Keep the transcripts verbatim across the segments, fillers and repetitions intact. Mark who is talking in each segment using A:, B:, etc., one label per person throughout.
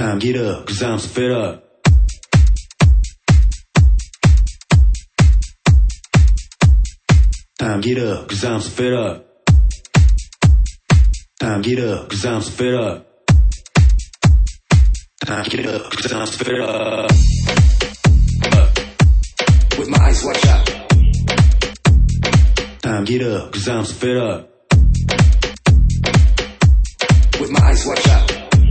A: Time get up, cause I'm so fed up. Time get up, cause I'm so fed up. Time get up, cause I'm so fed up. Time get up, cause I'm so fed up.
B: With my eyes wide shut.
A: Time get up, cause I'm so fed up.
B: With my eyes wide shut.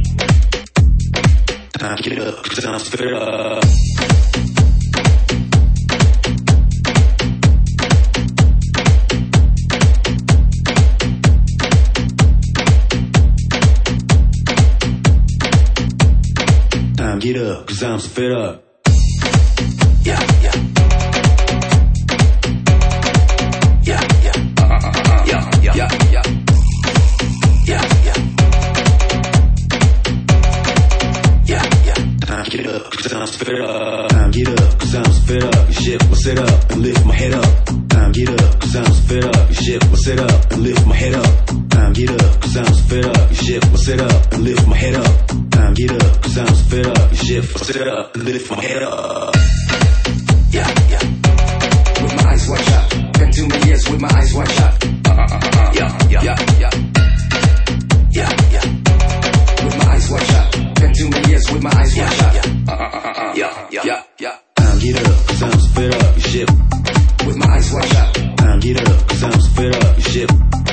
A: Time get up, cause I'm so fed up. Time get up, cause I'm so fed up.
B: Yeah, yeah. Yeah, yeah. Uh, uh, uh, uh. Yeah, yeah, yeah, yeah. Yeah, yeah. Yeah, yeah.
A: Time get up, cause I'm so fed up. Time get up, cause I'm so fed up. Shit, what's it up? And lift my head up. Time get up, cause I'm so fed up. Shit, what's it up? And lift my head up. Time get up, cause I'm so fed up. Shit, what's it up? And lift my head up. Time get up, cause I'm so fed up. Shit, what's it up? And lift my head up.
B: Yeah, yeah. With my eyes wide shut. Been too many years with my eyes wide shut. Uh, uh, uh, uh. Yeah, yeah, yeah, yeah. Yeah, yeah. With my eyes wide shut. Been too many years with my eyes wide shut. Uh, uh, uh, uh. Yeah, yeah, yeah, yeah.
A: Time get up, cause I'm so fed up. Shit.
B: With my eyes wide shut.
A: Time get up, cause I'm so fed up. Shit.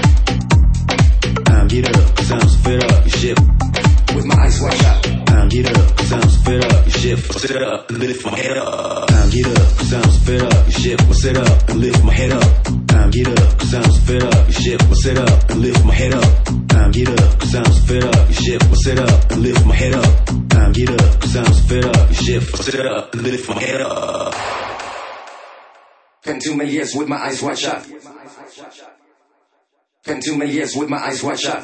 A: Time get up, cause I'm so fed up. Shit.
B: With my eyes wide shut.
A: Time get up, cause I'm so fed up. Shit, what's it up? And lift my head up. Time get up, cause I'm so fed up. Shit, what's it up? And lift my head up. Time get up, cause I'm so fed up. Shit, what's it up? And lift my head up. Time get up, cause I'm so fed up. Shit, what's it up? And lift my head up. Time get up, cause I'm so fed up. Shit, what's it up? And lift my head up.
B: Been too many years with my eyes wide shut. Been too many years with my eyes wide shut.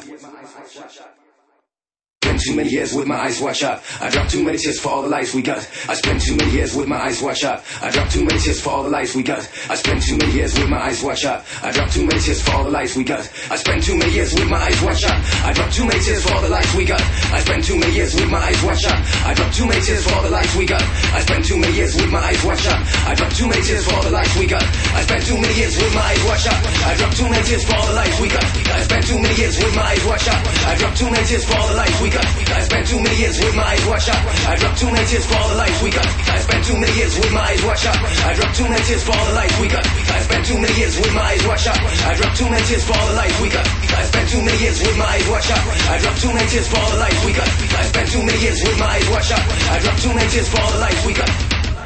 B: Been too many years with my eyes wide shut. I dropped too many tears for all the lives we got. I spent too many years with my eyes wide shut. I dropped too many tears for all the lives we got. I spent too many years with my eyes wide shut. I dropped too many tears for all the lives we got. I spent too many years with my eyes wide shut. I dropped too many tears for all the lives we got. I spent too many years with my eyes wide shut. I dropped too many tears for all the lives we got. I spent too many years with my eyes wide shut. I dropped too many tears for all the lives we got. I spent too many years with my eyes wide shut. I dropped too many tears for all the lives we got. I spent too many years with my eyes wide shut. I dropped too many tears for all the lives we got. I spent too many years with my eyes wide shut. I dropped too many tears for all the lives we got. I spent too many years with my eyes wide shut. I dropped too many tears for all the lives we got. I spent too many years with my eyes wide shut. I dropped too many tears for all the lives we got. I spent too many years with my eyes wide shut. I dropped too many tears for all the lives we got. I spent too many years with my eyes wide shut. I dropped too many tears for all the lives we got.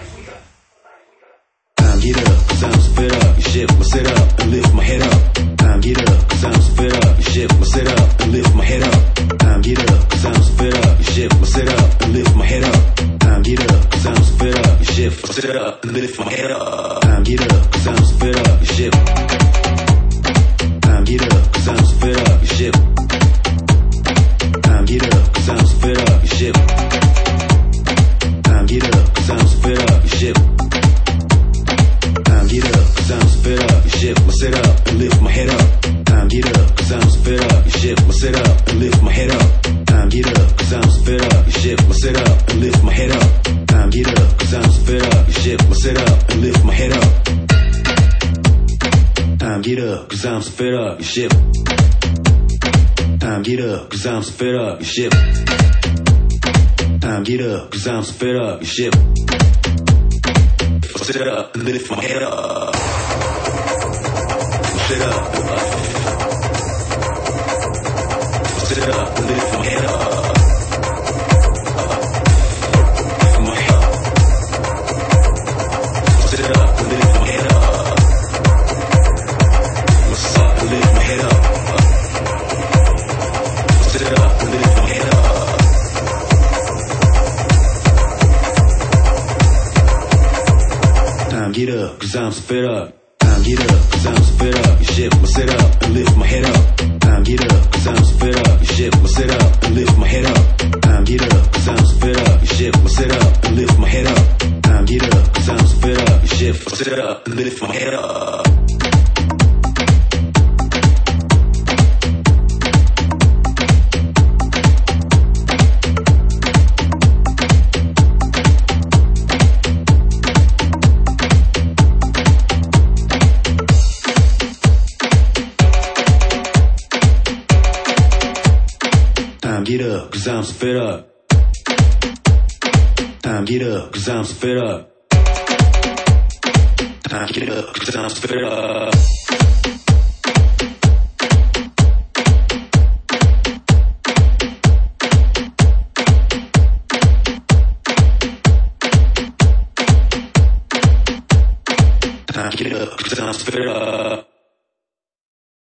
A: Time get up, cause I'm so fed up. Shit, what's it up? And lift my head up. Time get up, cause I'm so fed up. Shit, what's it up? And lift my head up. Time get up, cause I'm so fed up. Shit, what's it up? And lift my head up. Time get up, cause I'm so fed up. Shit, what's it up? And lift my head up. Time get up, cause I'm so fed up. Shit. Time get up, cause I'm so fed up. Shit. Time get up, cause I'm so fed up. Shit. Time get up, cause I'm so fed up. Shit. Time get up, cause I'm so fed up. Shit, what's it up? And lift my head up. Time get up, cause I'm so fed up. Shit, what's it up? And lift my head up. Time get up, cause I'm so fed up. Shit, what's it up? And lift my head up. Time get up, cause I'm so fed up. Shit, what's it up? And lift my head up. Time get up, cause I'm so fed up. Shit. Time get up, cause I'm so fed up. Shit. Time get up, cause I'm so fed up. Shit. What's it up? And lift my head up. What's it up? What's it up? And lift my head up. My head up. What's it up? And lift my head up. What's up? And lift my head up. What's it up? And lift my head up. Time get up, cause I'm so fed up. Time get up, cause I'm so fed up. Shit, what's it up? And lift my head up. Time get up, cause I'm so fed up. Shit, what's it up? And lift my head up. Time get up, cause I'm so fed up. Shit, what's it up? And lift my head up. Time get up, cause I'm so fed up. Shit, what's it up? And lift my head up. Time get up, cause I'm so fed up. Time get up, cause I'm so fed up. Time get up, cause I'm so fed up. Time get up, cause I'm so fed up.